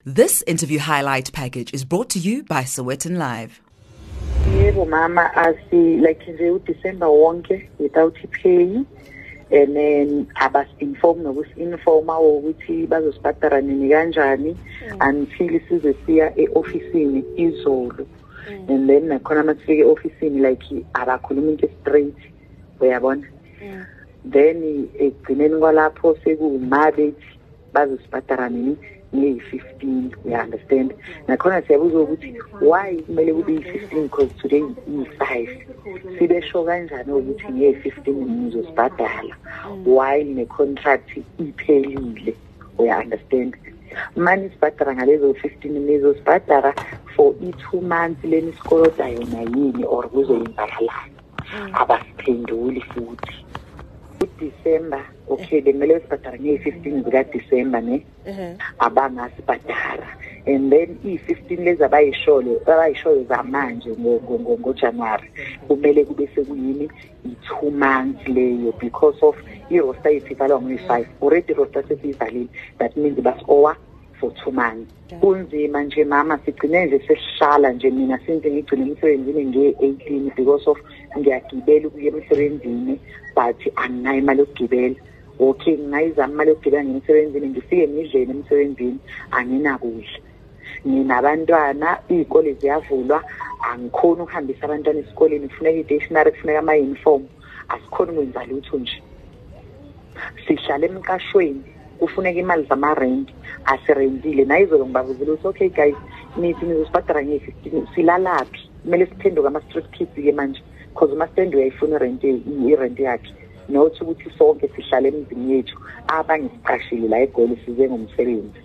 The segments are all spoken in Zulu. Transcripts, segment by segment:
This interview highlight package is brought to you by Sowetan Live. Yebo mama, like nje uDecember wonke without pay, and then abas-inform nokusi-informa ukuthi bazosibhadara nini kanjani until size siya e-ofisini izolo. And then nakhona masifike e-ofisini like abakhuluma into straight, uyabona. Then egcineni kwalapho sekumabethi bazosibhadara nini nge-15, you understand. Nakhona siyabuza ukuthi why kumele kube yi-15 because today yi-5. Sibe sho kanjani ukuthi nge-15 nizosibhadala while ne-contract iphelile, you understand. Manje sibhadara ngalezo 15 nizosibhadara for 2 months leni sikoloda yona yini or kuzoyenzakalani. Abasiphenduli futhi. December, okay, bemele sibhadara nge-15 zika-December ne abangasibhadara, and then i-15 lezi abayishoyo zamanje ngoJanuary kumele kube sekuyini i-2 months leyo because of i-roster isivalwa nge-5. Already i-roster sesiyivalile, that means bas-owa for 2 months. Kunzima nje mama, sigcine nje sesihlala nje mina since ngigcine emsebenzini nge-18 because of ngiyagibela ukuya emsebenzini but anginayo imali yokugibela. Okay, ngingayizama imali yokugibela ngemsebenzini, ngifike ngidlele emsebenzini, anginakudla. Nginabantwana, izikole ziyavulwa, angikhona ukuhambisa abantwana esikoleni, kufuneka i-stationery, kufuneka ama-uniform, asikhona ukwenza lutho nje. Sihlala emqashweni, kufuneka imali zama-rent, asirentile. Nayizolo ngibabuzile ukuthi okay guys, nithi nizosibhadara nge-15, silalaphi? Kumele siphenduke ama-street kids-ke manje because uMaStendo uyayifuna irent yakhe, nothi ukuthi sonke sihlale emizini yethu abangisiqashile la eGoli size ngomsebenzi.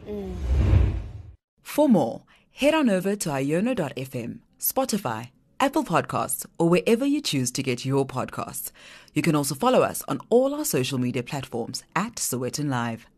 For more, head on over to iono.fm, Spotify, Apple Podcasts, or wherever you choose to get your podcasts. You can also follow us on all our social media platforms at Sowetan Live.